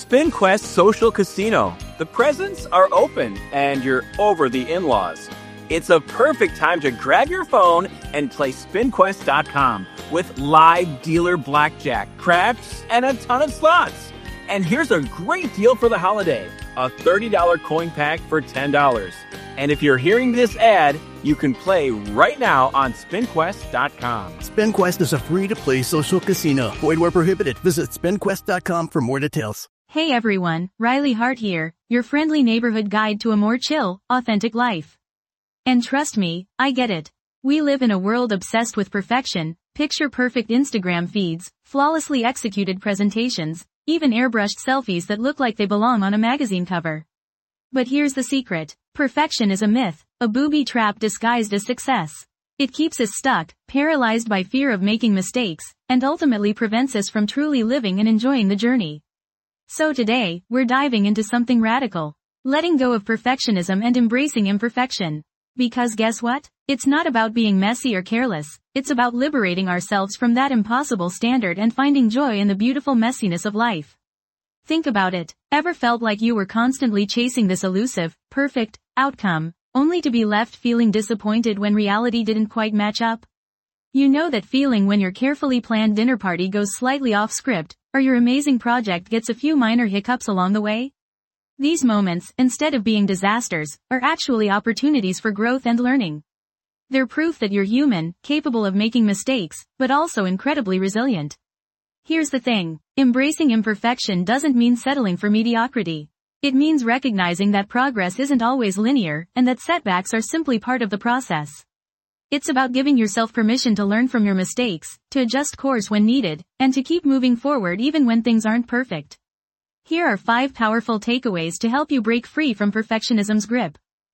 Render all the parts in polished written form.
SpinQuest Social Casino. The presents are open and you're over the in-laws. It's a perfect time to grab your phone and play SpinQuest.com with live dealer blackjack, craps, and a ton of slots. And here's a great deal for the holiday. A $30 coin pack for $10. And if you're hearing this ad, you can play right now on SpinQuest.com. SpinQuest is a free-to-play social casino. Void where prohibited. Visit SpinQuest.com for more details. Hey everyone, Riley Hart here, your friendly neighborhood guide to a more chill, authentic life. And trust me, I get it. We live in a world obsessed with perfection, picture-perfect Instagram feeds, flawlessly executed presentations, even airbrushed selfies that look like they belong on a magazine cover. But here's the secret. Perfection is a myth, a booby trap disguised as success. It keeps us stuck, paralyzed by fear of making mistakes, and ultimately prevents us from truly living and enjoying the journey. So today, we're diving into something radical. Letting go of perfectionism and embracing imperfection. Because guess what? It's not about being messy or careless, it's about liberating ourselves from that impossible standard and finding joy in the beautiful messiness of life. Think about it. Ever felt like you were constantly chasing this elusive, perfect outcome, only to be left feeling disappointed when reality didn't quite match up? You know that feeling when your carefully planned dinner party goes slightly off script, or your amazing project gets a few minor hiccups along the way? These moments, instead of being disasters, are actually opportunities for growth and learning. They're proof that you're human, capable of making mistakes, but also incredibly resilient. Here's the thing. Embracing imperfection doesn't mean settling for mediocrity. It means recognizing that progress isn't always linear, and that setbacks are simply part of the process. It's about giving yourself permission to learn from your mistakes, to adjust course when needed, and to keep moving forward even when things aren't perfect. Here are 5 powerful takeaways to help you break free from perfectionism's grip.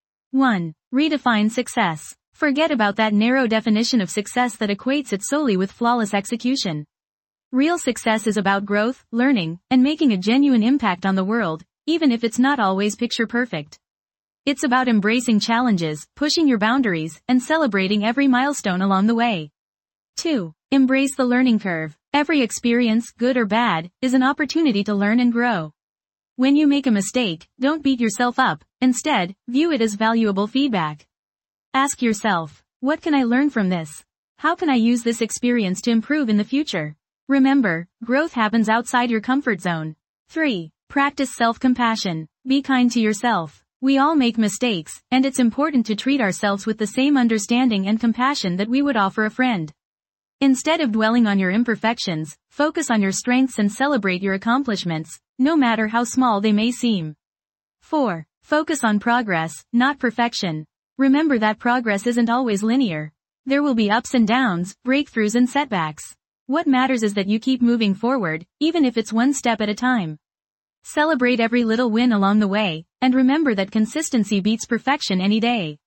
1. Redefine success. Forget about that narrow definition of success that equates it solely with flawless execution. Real success is about growth, learning, and making a genuine impact on the world, even if it's not always picture perfect. It's about embracing challenges, pushing your boundaries, and celebrating every milestone along the way. 2. Embrace the learning curve. Every experience, good or bad, is an opportunity to learn and grow. When you make a mistake, don't beat yourself up. Instead, view it as valuable feedback. Ask yourself, what can I learn from this? How can I use this experience to improve in the future? Remember, growth happens outside your comfort zone. 3. Practice self-compassion. Be kind to yourself. We all make mistakes, and it's important to treat ourselves with the same understanding and compassion that we would offer a friend. Instead of dwelling on your imperfections, focus on your strengths and celebrate your accomplishments, no matter how small they may seem. 4. Focus on progress, not perfection. Remember that progress isn't always linear. There will be ups and downs, breakthroughs and setbacks. What matters is that you keep moving forward, even if it's one step at a time. Celebrate every little win along the way, and remember that consistency beats perfection any day.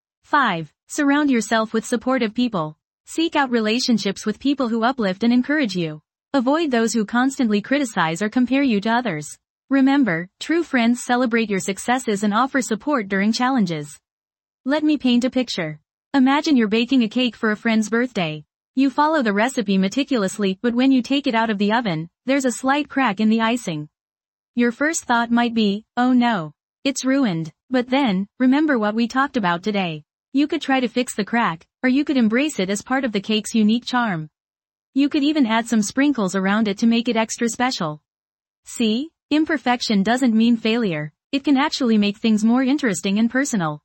5. Surround yourself with supportive people. Seek out relationships with people who uplift and encourage you. Avoid those who constantly criticize or compare you to others. Remember, true friends celebrate your successes and offer support during challenges. Let me paint a picture. Imagine you're baking a cake for a friend's birthday. You follow the recipe meticulously, but when you take it out of the oven, there's a slight crack in the icing. Your first thought might be, oh no, it's ruined. But then, remember what we talked about today. You could try to fix the crack, or you could embrace it as part of the cake's unique charm. You could even add some sprinkles around it to make it extra special. See? Imperfection doesn't mean failure. It can actually make things more interesting and personal.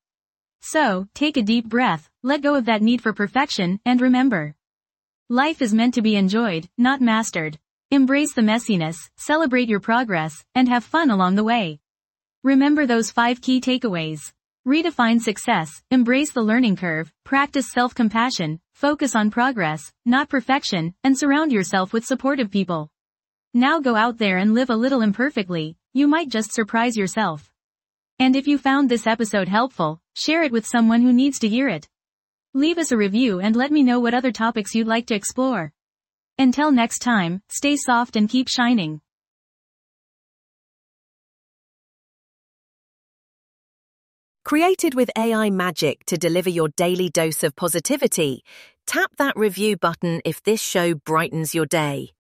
So, take a deep breath, let go of that need for perfection, and remember. Life is meant to be enjoyed, not mastered. Embrace the messiness, celebrate your progress, and have fun along the way. Remember those 5 key takeaways. Redefine success, embrace the learning curve, practice self-compassion, focus on progress, not perfection, and surround yourself with supportive people. Now go out there and live a little imperfectly, you might just surprise yourself. And if you found this episode helpful, share it with someone who needs to hear it. Leave us a review and let me know what other topics you'd like to explore. Until next time, stay soft and keep shining. Created with AI magic to deliver your daily dose of positivity, tap that review button if this show brightens your day.